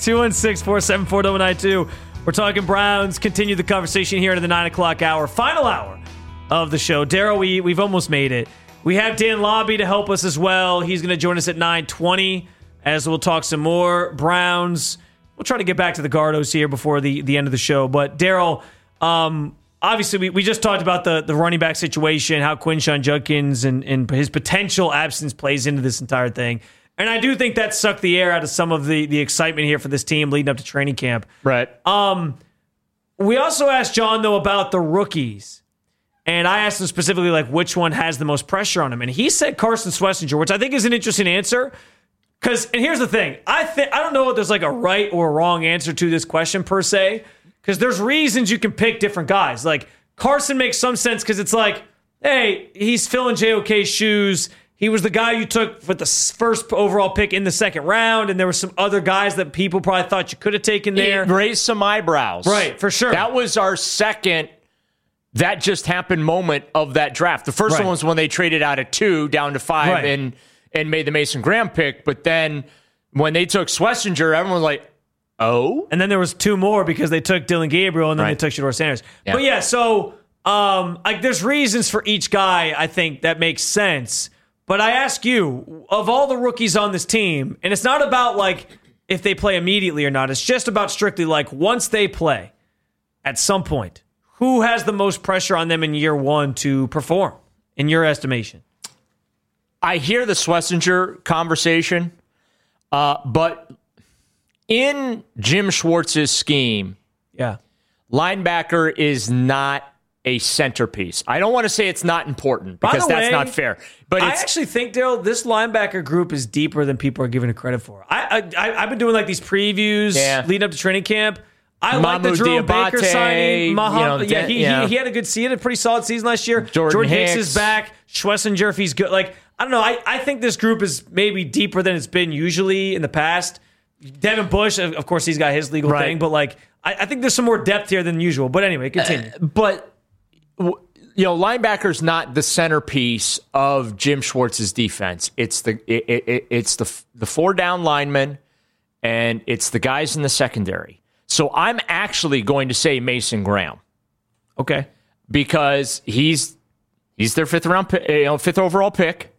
216-474-0092. We're talking Browns. Continue the conversation here into the 9 o'clock hour, final hour of the show. Daryl, we've almost made it. We have Dan Lobby to help us as well. He's going to join us at 9:20 as we'll talk some more Browns. We'll try to get back to the Gardos here before the end of the show. But Daryl, obviously we just talked about the running back situation, how Quinshon Judkins and his potential absence plays into this entire thing. And I do think that sucked the air out of some of the excitement here for this team leading up to training camp. Right. We also asked John, though, about the rookies. And I asked him specifically, like, which one has the most pressure on him. And he said Carson Schlesinger, which I think is an interesting answer. And here's the thing. I don't know if there's like a right or wrong answer to this question per se. Because there's reasons you can pick different guys. Like, Carson makes some sense because it's like, hey, he's filling JOK's shoes. He was the guy you took with the first overall pick in the second round, and there were some other guys that people probably thought you could have taken there. It raised some eyebrows. Right, for sure. That was our second that just happened moment of that draft. The first one was when they traded out at 2 down to 5 and made the Mason Graham pick. But then when they took Schlesinger, everyone was like, oh? And then there was 2 more because they took Dylan Gabriel and then they took Shedeur Sanders. Yeah. But yeah, so there's reasons for each guy, I think, that makes sense. But I ask you, of all the rookies on this team, and it's not about like if they play immediately or not, it's just about strictly like once they play at some point, who has the most pressure on them in year one to perform, in your estimation? I hear the Schlesinger conversation, but in Jim Schwartz's scheme, linebacker is not a centerpiece. I don't want to say it's not important because that's not fair. But I actually think, Daryl, this linebacker group is deeper than people are giving it credit for. I've been doing like these previews leading up to training camp. I like the Jerome Baker signing. He had a he had a pretty solid season last year. Jordan Hicks is back. Schlesinger, if he's good. Like, I don't know. I think this group is maybe deeper than it's been usually in the past. Devin Bush, of course, he's got his legal thing, but like I think there's some more depth here than usual. But anyway, continue. Linebacker's not the centerpiece of Jim Schwartz's defense. It's the 4 down linemen, and it's the guys in the secondary. So I'm actually going to say Mason Graham. Okay. Because he's their 5th overall pick.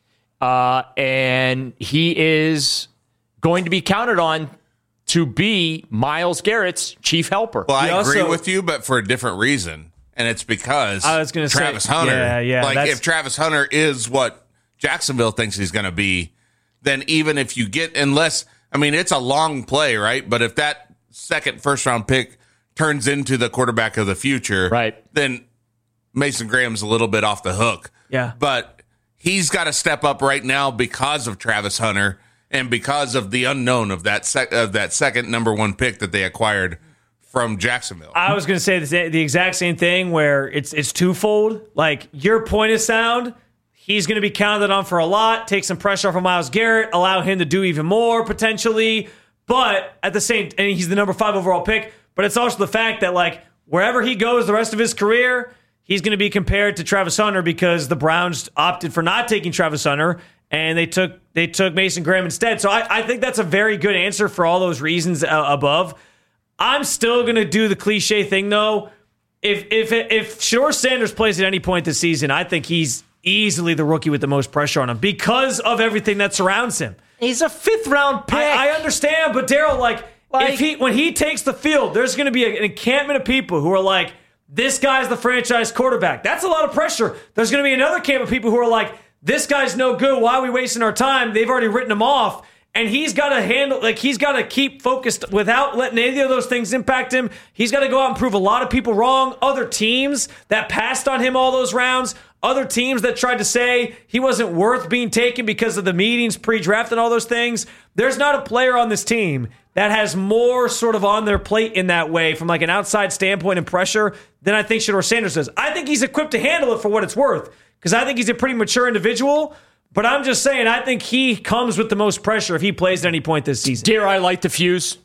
And he is going to be counted on to be Myles Garrett's chief helper. Well, I agree with you, but for a different reason. And it's because Travis Hunter. If Travis Hunter is what Jacksonville thinks he's going to be, then even if you get, it's a long play, right? But if that second first-round pick turns into the quarterback of the future, then Mason Graham's a little bit off the hook. Yeah. But he's got to step up right now because of Travis Hunter and because of the unknown of that second number 1 pick that they acquired from Jacksonville. I was going to say the exact same thing where it's twofold. Like, your point is sound. He's going to be counted on for a lot, take some pressure off of Myles Garrett, allow him to do even more potentially. But at the same, and he's the number 5 overall pick. But it's also the fact that like wherever he goes the rest of his career, he's going to be compared to Travis Hunter because the Browns opted for not taking Travis Hunter and they took Mason Graham instead. So I think that's a very good answer for all those reasons above. I'm still going to do the cliche thing, though. If Shedeur Sanders plays at any point this season, I think he's easily the rookie with the most pressure on him because of everything that surrounds him. He's a 5th-round pick. I understand, but Daryl, when he takes the field, there's going to be an encampment of people who are like, this guy's the franchise quarterback. That's a lot of pressure. There's going to be another camp of people who are like, this guy's no good. Why are we wasting our time? They've already written him off. And he's got to he's got to keep focused without letting any of those things impact him. He's got to go out and prove a lot of people wrong. Other teams that passed on him all those rounds, other teams that tried to say he wasn't worth being taken because of the meetings pre-draft and all those things. There's not a player on this team that has more sort of on their plate in that way from like an outside standpoint and pressure than I think Shedeur Sanders does. I think he's equipped to handle it for what it's worth because I think he's a pretty mature individual. But I'm just saying, I think he comes with the most pressure if he plays at any point this season. Dare I light the fuse?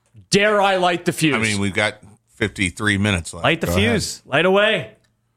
I mean, we've got 53 minutes left. Light the fuse. Light away.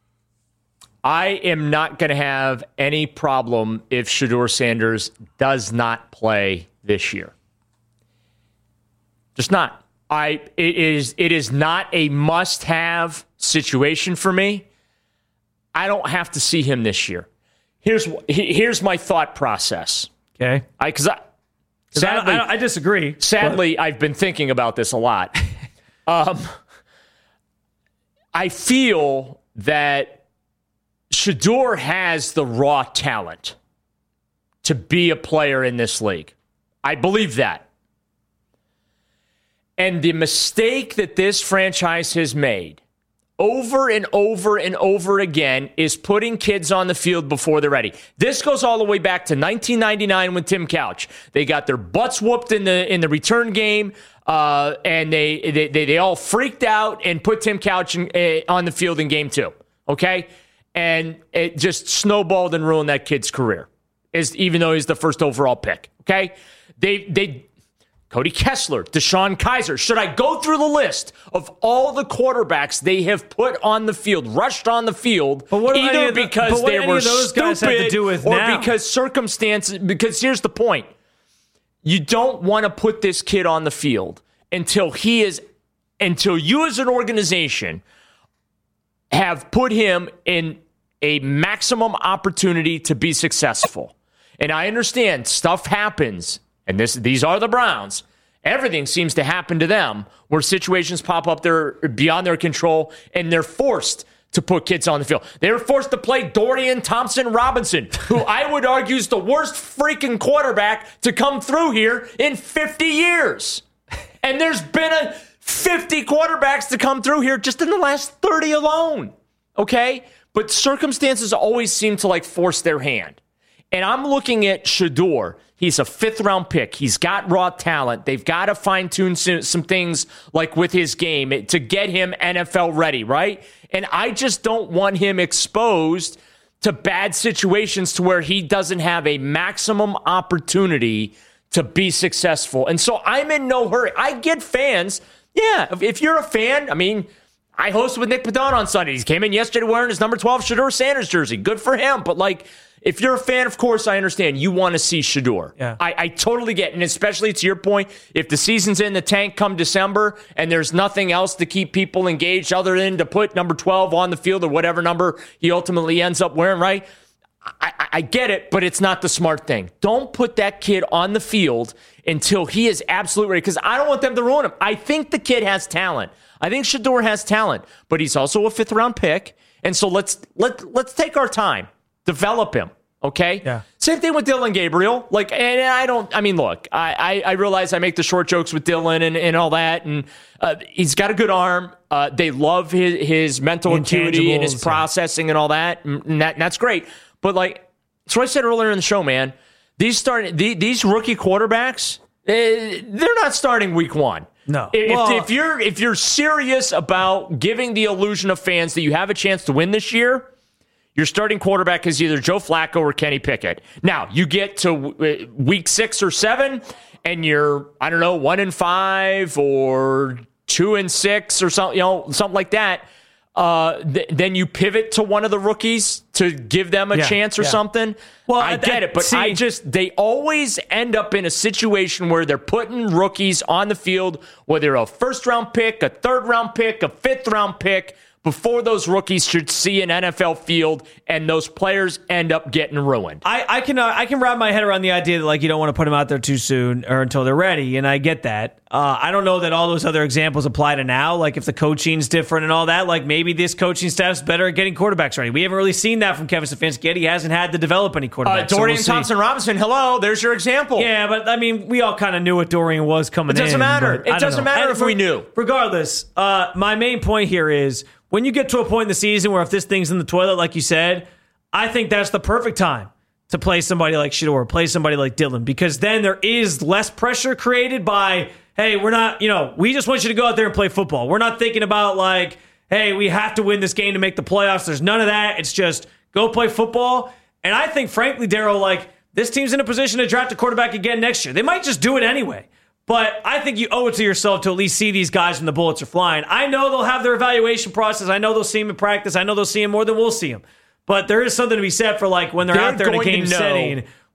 I am not going to have any problem if Shedeur Sanders does not play this year. Just not. It is not a must-have situation for me. I don't have to see him this year. Here's my thought process. Okay. Sadly, I disagree. Sadly, I've been thinking about this a lot. I feel that Shedeur has the raw talent to be a player in this league. I believe that. And the mistake that this franchise has made over and over and over again is putting kids on the field before they're ready. This goes all the way back to 1999 with Tim Couch. They got their butts whooped in the return game, and they all freaked out and put Tim Couch on the field in game 2. Okay? And it just snowballed and ruined that kid's career, even though he's the first overall pick. Okay? Cody Kessler, DeShone Kizer. Should I go through the list of all the quarterbacks they have put on the field, rushed on the field, either because they were stupid or because circumstances? Because here's the point. You don't want to put this kid on the field until you as an organization have put him in a maximum opportunity to be successful. And I understand stuff happens. And these are the Browns. Everything seems to happen to them where situations pop up there beyond their control, and they're forced to put kids on the field. They were forced to play Dorian Thompson-Robinson, who I would argue is the worst freaking quarterback to come through here in 50 years. And there's been 50 quarterbacks to come through here just in the last 30 alone. Okay? But circumstances always seem to force their hand. And I'm looking at Shedeur. He's a 5th-round pick. He's got raw talent. They've got to fine-tune some things with his game to get him NFL ready, right? And I just don't want him exposed to bad situations to where he doesn't have a maximum opportunity to be successful. And so I'm in no hurry. I get fans. Yeah, if you're a fan, I hosted with Nick Padon on Sunday. He came in yesterday wearing his number 12 Shedeur Sanders jersey. Good for him. But if you're a fan, of course, I understand. You want to see Shedeur. Yeah. I totally get it. And especially to your point, if the season's in the tank come December and there's nothing else to keep people engaged other than to put number 12 on the field or whatever number he ultimately ends up wearing, right? I get it, but it's not the smart thing. Don't put that kid on the field until he is absolutely ready, because I don't want them to ruin him. I think the kid has talent. I think Shedeur has talent, but he's also a 5th-round pick. And so let's take our time. Develop him, okay? Yeah. Same thing with Dylan Gabriel. I realize I make the short jokes with Dylan and all that, and he's got a good arm. They love his mental acuity and his processing and all that, and that's great. But that's what I said earlier in the show, man. These rookie quarterbacks, they're not starting week 1. No. If you're serious about giving the illusion of fans that you have a chance to win this year, your starting quarterback is either Joe Flacco or Kenny Pickett. Now, you get to week 6 or 7, and you're, 1-5 or 2-6 or something like that. Then you pivot to one of the rookies to give them a chance or something. Well, I get it, but they always end up in a situation where they're putting rookies on the field, whether a 1st-round pick, a 3rd-round pick, a 5th-round pick, before those rookies should see an NFL field, and those players end up getting ruined. I can wrap my head around the idea that you don't want to put them out there too soon or until they're ready, and I get that. I don't know that all those other examples apply to now. If the coaching's different and all that, maybe this coaching staff's better at getting quarterbacks ready. We haven't really seen that from Kevin Stefanski yet. He hasn't had to develop any quarterbacks. Dorian Thompson-Robinson, hello, there's your example. Yeah, but we all kind of knew what Dorian was coming in. It doesn't matter. It doesn't matter if we knew. Regardless, my main point here is, when you get to a point in the season where if this thing's in the toilet, like you said, I think that's the perfect time to play somebody like Shedeur, play somebody like Dylan, because then there is less pressure created by, hey, we're not, we just want you to go out there and play football. We're not thinking about hey, we have to win this game to make the playoffs. There's none of that. It's just go play football. And I think, frankly, Daryl, this team's in a position to draft a quarterback again next year. They might just do it anyway. But I think you owe it to yourself to at least see these guys when the bullets are flying. I know they'll have their evaluation process. I know they'll see him in practice. I know they'll see him more than we'll see him. But there is something to be said for when they're out there in a game setting,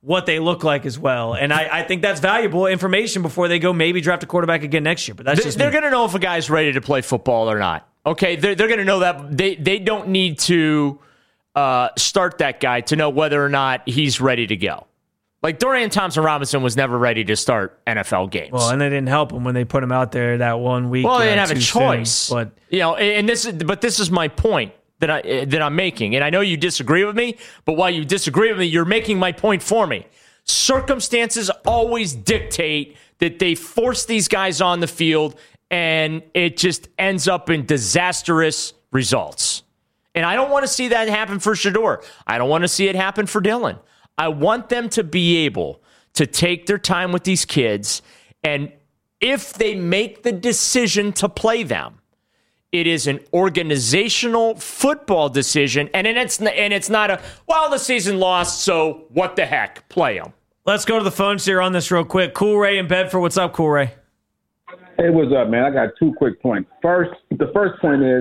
what they look like as well. And I think that's valuable information before they go maybe draft a quarterback again next year. But they're going to know if a guy's ready to play football or not. Okay, they're going to know that. They don't need to start that guy to know whether or not he's ready to go. Like Dorian Thompson-Robinson was never ready to start NFL games. Well, and they didn't help him when they put him out there that 1 week. Well, they didn't have a choice. But this is my point that I'm making. And I know you disagree with me, but while you disagree with me, you're making my point for me. Circumstances always dictate that they force these guys on the field, and it just ends up in disastrous results. And I don't want to see that happen for Shedeur. I don't want to see it happen for Dylan. I want them to be able to take their time with these kids, and if they make the decision to play them, it is an organizational football decision, and it's not the season lost, so what the heck, play them. Let's go to the phones here on this real quick. Cool Ray in Bedford, what's up, Cool Ray? Hey, what's up, man? I got 2 quick points. The first point is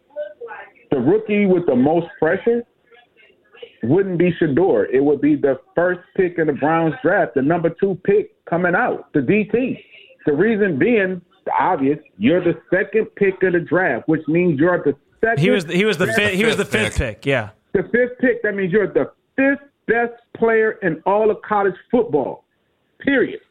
the rookie with the most pressure wouldn't be Shedeur. It would be the first pick in the Browns draft, the number 2 pick coming out, the DT. The reason being, the obvious, you're the second pick of the draft, which means you're the second. He was the fifth pick. Yeah. The 5th pick, that means you're the 5th best player in all of college football. Period.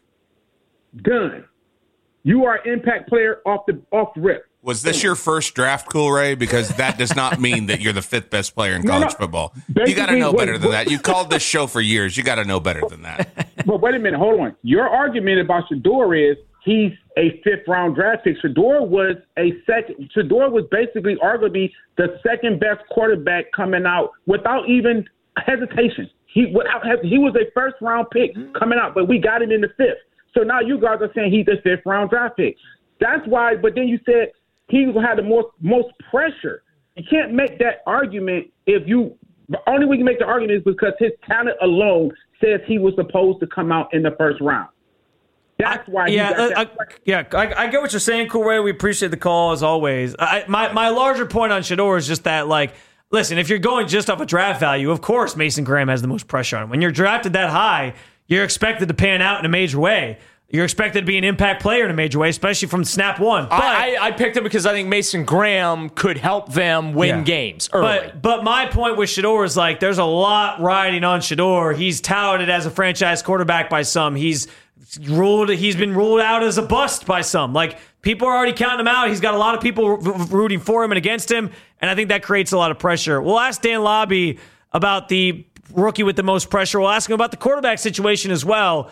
Done. You are an impact player off the rip. Was this your first draft, Cool Ray? Because that does not mean that you're the 5th best player in college football. You got to know better than that. You called this show for years. You got to know better than that. But wait a minute. Hold on. Your argument about Shedeur is he's a 5th-round draft pick. Shedeur was basically arguably the second best quarterback coming out without even hesitation. He was a first-round pick coming out, but we got him in the 5th. So now you guys are saying he's a 5th-round draft pick. That's why. But then you said he had the most pressure. You can't make that argument the only way you can make the argument is because his talent alone says he was supposed to come out in the first round. That's why. I get what you're saying, Cool Ray. We appreciate the call as always. My larger point on Shedeur is just that, like, listen, if you're going just off a draft value, of course Mason Graham has the most pressure on him. When you're drafted that high, you're expected to pan out in a major way. You're expected to be an impact player in a major way, especially from snap one. But I picked him because I think Mason Graham could help them win games early. But my point with Shedeur is, like, there's a lot riding on Shedeur. He's touted as a franchise quarterback by some. He's been ruled out as a bust by some. Like, people are already counting him out. He's got a lot of people rooting for him and against him, and I think that creates a lot of pressure. We'll ask Dan Lobby about the rookie with the most pressure. We'll ask him about the quarterback situation as well.